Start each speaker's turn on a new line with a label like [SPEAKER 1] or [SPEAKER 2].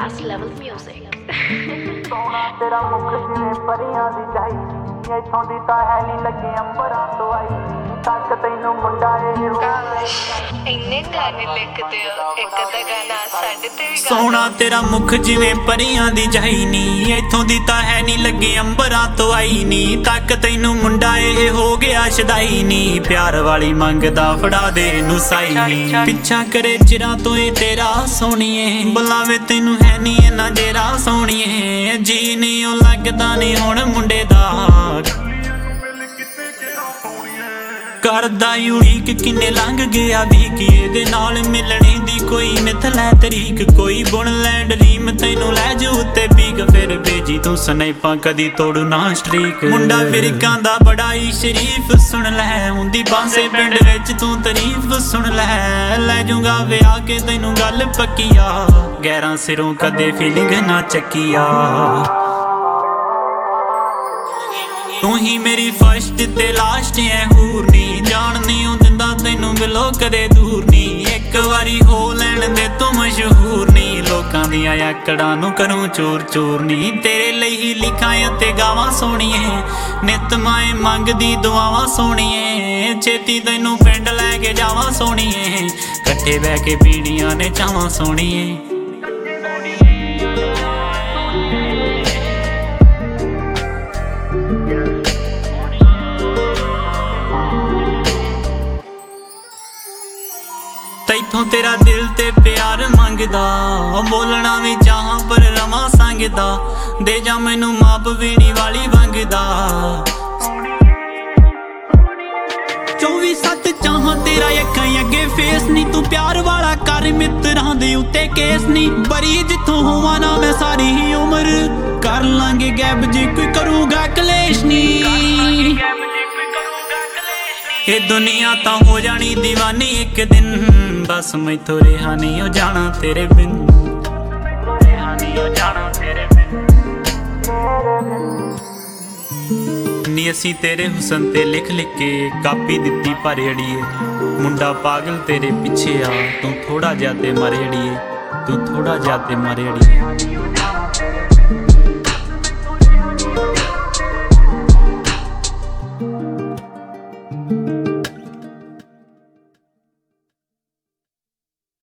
[SPEAKER 1] Class level music.
[SPEAKER 2] ਸੋਹਣਾ ਤੇਰਾ ਮੁਖ ਜਿਵੇਂ ਪਰੀਆਂ ਦੀ ਜਾਈ ਇੱਥੋਂ ਦੀ ਤਾਂ ਹੈ ਨਹੀਂ ਲੱਗੇ ਅੰਬਰਾਂ ਤੋਂ ਆਈ ਤੱਕ ਤੈਨੂੰ ਮੁੰਡਾ ਇਹ
[SPEAKER 3] ਕਾਸ਼ ਇੰਨੇ ਗਾਣੇ ਲਿਖਦੇ ਹੋ ਇੱਕ ਤਾਂ ਗਾਣਾ ਸਾਡੇ ਤੇ ਵੀ
[SPEAKER 4] ਸੋਹਣਾ ਤੇਰਾ ਮੁਖ ਜਿਵੇਂ ਪਰੀਆਂ ਦੀ ਜਾਈ ਨੀ ਇੱਥੋਂ ਦੀ ਤਾਂ ਹੈ ਨਹੀਂ ਲੱਗੇ ਅੰਬਰਾਂ ਤੋਂ ਆਈ ਨੀ ਤੱਕ ਤੈਨੂੰ ਮੁੰਡਾ ਇਹ ਹੋ ਗਿਆ ਸ਼ਦਾਈ ਨੀ ਪਿਆਰ ਵਾਲੀ ਮੰਗਦਾ ਫੜਾ ਦੇ ਨੂੰ ਸਾਈ ਨੀ ਪਿੱਛਾ ਕਰੇ ਚਿਰਾਂ ਤੋਂ ਇਹ ਤੇਰਾ ਸੋਹਣੀਏ ਬੁਲਾਵੇ ਤੈਨੂੰ ਹੈ ਨੀ ਇਹਨਾਂ ਜੇਰਾ ਸੋਹਣੀਏ ਜੀ ਨੀ ਉਹ ਲੱਗਦਾ ਨੀ ਹੁਣ ਮੁੰਡੇ ਦਾ ਕਰਦਾ ਉਡੀਕ ਕਿੰਨੇ ਲੰਘ ਗਿਆ ਵੀ ਕੀ ਇਹਦੇ ਨਾਲ ਮਿਲਣੇ ਦੀ ਕੋਈ ਮਿੱਥ ਲੈ ਤਰੀਕ ਕੋਈ ਬੁਣ ਲੈ ਡਰੀਮ ਤੈਨੂੰ ਲੈ ਜੂ ਉੱਤੇ ਪੀਕ ਫਿਰ ਬੇਜੀ ਤੂੰ ਸਨੈਪਾਂ ਕਦੀ ਤੋੜੂ ਨਾ ਸਟ੍ਰੀਕ ਮੁੰਡਾ ਫਿਰਕਾਂ ਦਾ ਬੜਾ ਹੀ ਸ਼ਰੀਫ ਸੁਣ ਲੈ ਹੁੰਦੀ ਬਾਂਸੇ ਪਿੰਡ ਵਿੱਚ ਤੂੰ ਤਾਰੀਫ ਸੁਣ ਲੈ ਜੂੰਗਾ ਵਿਆਹ ਕੇ ਤੈਨੂੰ ਗੱਲ ਪੱਕੀਆ ਗੈਰਾਂ ਸਿਰੋਂ ਕਦੇ ਫੀਲਿੰਗ ਨਾ ਚੱਕੀਆ ਤੂੰ ਹੀ ਮੇਰੀ ਫਸਟ ਤੇ ਲਾਸਟ ਐ ਹੂਰ ਨੀ ਜਾਣ ਨੀ ਉਹ ਦਿੰਦਾ ਤੈਨੂੰ ਬਿਲੋ ਕਦੇ ਦੂਰ ਨੀ ਇੱਕ ਵਾਰੀ ਹੋ ਲੈਣ ਦੇ ਤੂੰ ਮਸ਼ਹੂਰ ਨੀ ਲੋਕਾਂ ਦੀਆਂ ਆਕੜਾਂ ਨੂੰ ਕਰੂੰ ਚੋਰ ਚੋਰ ਨੀ ਤੇਰੇ ਲਈ ਹੀ ਲਿਖਾਂ ਅਤੇ ਗਾਵਾਂ ਸੋਹਣੀਏ ਨਿਤ ਮਾਏ ਮੰਗਦੀ ਦੁਆਵਾਂ ਸੋਹਣੀਏ ਛੇਤੀ ਤੈਨੂੰ ਪਿੰਡ ਲੈ ਕੇ ਜਾਵਾਂ ਸੋਹਣੀਏ ਇਕੱਠੇ ਬਹਿ ਕੇ ਪੀੜੀਆਂ ਨੇ ਚਾਵਾਂ ਸੋਹਣੀਏ ਤੈਥੋਂ ਤੇਰਾ ਦਿਲ ਤੇ ਪਿਆਰ ਮੰਗਦਾ ਬੋਲਣਾ ਵੀ ਚਾਹਾਂ ਪਰ ਰਵਾਂ ਸੰਗਦਾ ਦੇ ਜਾ ਮੈਨੂੰ ਮਾਪ ਵੀਣੀ ਵਾਲੀ ਵੰਗਦਾ 24/7 ਚਾਹਾਂ ਤੇਰਾ ਅੱਖਾਂ ਅੱਗੇ ਫੇਸ ਨੀ ਤੂੰ ਪਿਆਰ ਵਾਲਾ ਕਰ ਮਿੱਤਰਾਂ ਦੇ ਉੱਤੇ ਕੇਸ ਨੀ ਬਰੀ ਜਿੱਥੋਂ ਹੋਵਾਂ ਨਾ ਮੈਂ ਸਾਰੀ ਹੀ ਉਮਰ ਕਰ ਲਾਂਗੇ ਗੈਬ ਜੇ ਕੋਈ ਕਰੂਗਾ ਕਲੇਸ਼ ਨੀ ਇਹ ਦੁਨੀਆ ਤਾਂ ਹੋ ਜਾਣੀ دیਵਾਨੀ ਇੱਕ ਦਿਨ ਬਸ ਮੈਥੋਂ ਰਿਹਾ ਨਹੀਂ ਉਹ ਜਾਣਾ ਤੇਰੇ ਬਿਨ ਰਿਹਾ ਨਹੀਂ ਉਹ ਜਾਣਾ ਤੇਰੇ ਬਿਨ ਨੀ ਅਸੀਂ ਤੇਰੇ ਹੁਸਨ ਤੇ ਲਿਖ ਲਿਖ ਕੇ ਕਾਪੀ ਦਿੱਤੀ ਪਰ ਅੜੀਏ ਮੁੰਡਾ ਪਾਗਲ ਤੇਰੇ ਪਿੱਛੇ ਆ ਤੂੰ ਥੋੜਾ ਜਿਹਾ ਤੇ ਮਰ ਅੜੀਏ ਤੂੰ ਥੋੜਾ ਜਿਹਾ ਤੇ ਮਰ ਅੜੀਏ